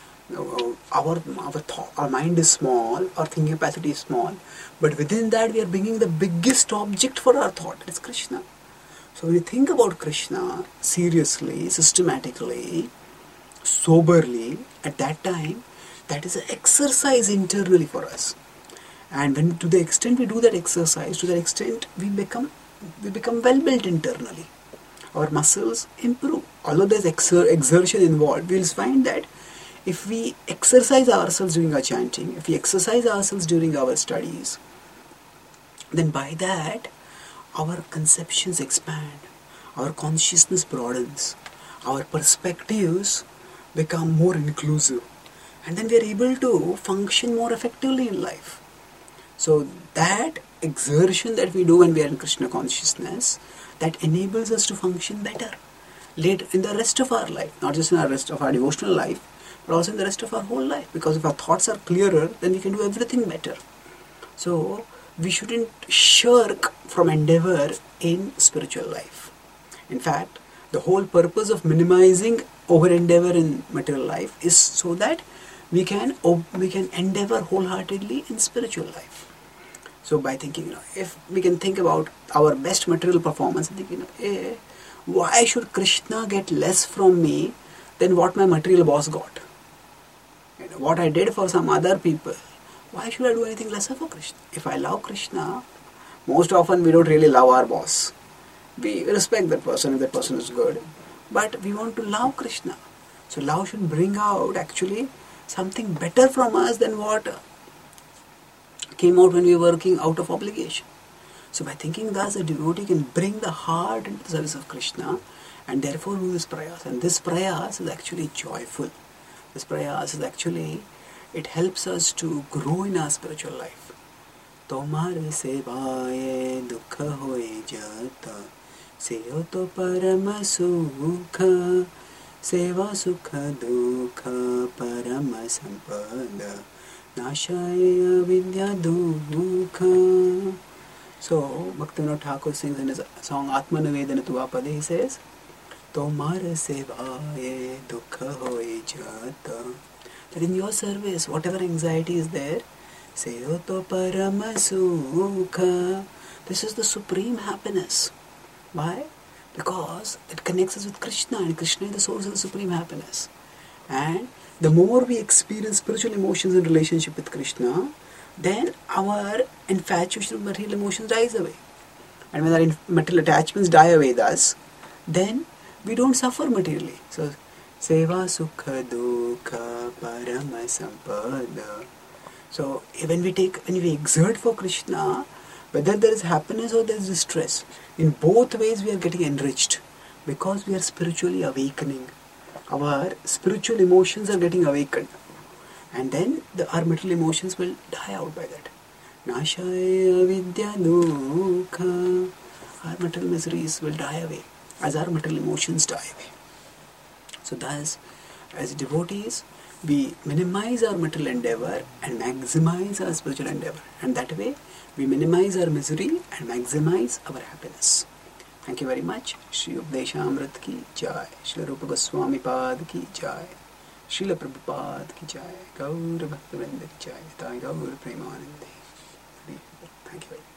Speaker 1: Our our, thought, our mind is small, our thinking capacity is small, but within that we are bringing the biggest object for our thought, it's Krishna. So when you think about Krishna seriously, systematically, soberly, at that time, that is an exercise internally for us. And when to the extent we do that exercise, to that extent we become we become well built internally. Our muscles improve. Although there is exer- exertion involved, we will find that if we exercise ourselves during our chanting, if we exercise ourselves during our studies, then by that our conceptions expand, our consciousness broadens, our perspectives become more inclusive, and then we are able to function more effectively in life. So that exertion that we do when we are in Krishna consciousness, that enables us to function better later in the rest of our life, not just in the rest of our devotional life, but also in the rest of our whole life. Because if our thoughts are clearer, then we can do everything better. So we shouldn't shirk from endeavor in spiritual life. In fact, the whole purpose of minimizing over endeavor in material life is so that we can we can endeavor wholeheartedly in spiritual life. So by thinking, you know, if we can think about our best material performance and think, you know, eh, why should Krishna get less from me than what my material boss got? You know, what I did for some other people, why should I do anything lesser for Krishna? If I love Krishna, most often we don't really love our boss. We respect that person if that person is good, but we want to love Krishna. So love should bring out actually something better from us than what came out when we were working out of obligation. So by thinking thus, a devotee can bring the heart into the service of Krishna and therefore do this prayas. And this prayas is actually joyful. This prayas is actually, it helps us to grow in our spiritual life. Tomar sevaye dukha hoye jata seyo to parama sukha seva sukha dukha parama sampada nashaya vidya dukha. So Bhaktivinoda Thakur sings in his song Atma Nivedana Tuvapade, he says, Tomar sevaye dukha hoye jata, that in your service, whatever anxiety is there, seyo to parama sukha, this is the supreme happiness. Why? because it connects us with Krishna, and Krishna is the source of the supreme happiness. And the more we experience spiritual emotions in relationship with Krishna, then our infatuation with material emotions dies away. And when our material attachments die away with us, then we don't suffer materially. So, Seva Sukha Dukha Parama Sampada. So, when we take, when we exert for Krishna, whether there is happiness or there is distress, in both ways we are getting enriched because we are spiritually awakening. Our spiritual emotions are getting awakened, and then the, our material emotions will die out by that. Nashaya Vidya Dukha. Our material miseries will die away as our material emotions die away. So thus, as devotees, we minimize our material endeavor and maximize our spiritual endeavor. And that way, we minimize our misery and maximize our happiness. Thank you very much. Shri Updeshamrit ki jai. Shri Rupa Goswami Pad ki jai. Srila Prabhupada ki jai. Gaura Bhaktivinoda ki jai. Gaura Premanande. Thank you very much.